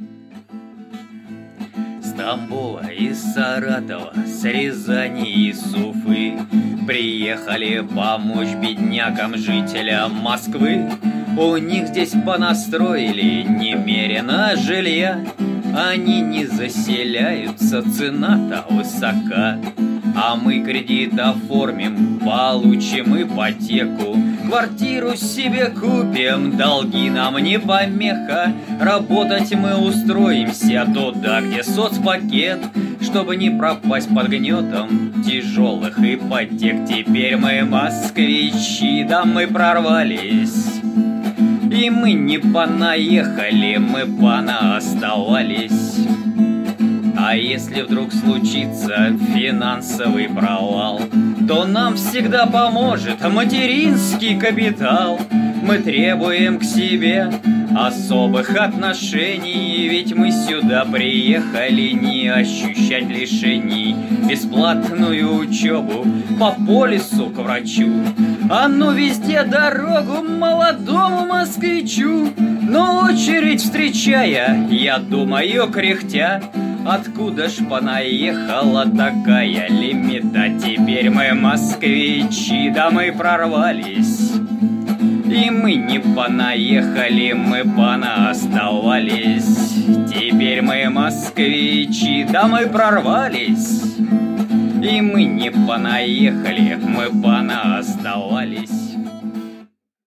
С Тамбова, из Саратова, с Рязани и Уфы приехали помочь беднякам, жителям Москвы. У них здесь понастроили немерено жилья, они не заселяются, цена-то высока. А мы кредит оформим, получим ипотеку, квартиру себе купим, долги нам не помеха. Работать мы устроимся туда, где соцпакет, чтобы не пропасть под гнетом тяжелых ипотек. Теперь мы москвичи, да мы прорвались, и мы не понаехали, мы понаоставались. А если вдруг случится финансовый провал, то нам всегда поможет материнский капитал. Мы требуем к себе особых отношений, ведь мы сюда приехали не ощущать лишений. Бесплатную учебу по полису к врачу, а ну везде дорогу молодому москвичу. Но очередь встречая, я думаю кряхтя, откуда ж понаехала такая лимита? Теперь мы москвичи, да мы прорвались, и мы не понаехали, мы понаоставались. Теперь мы москвичи, да мы прорвались, и мы не понаехали, мы понаоставались.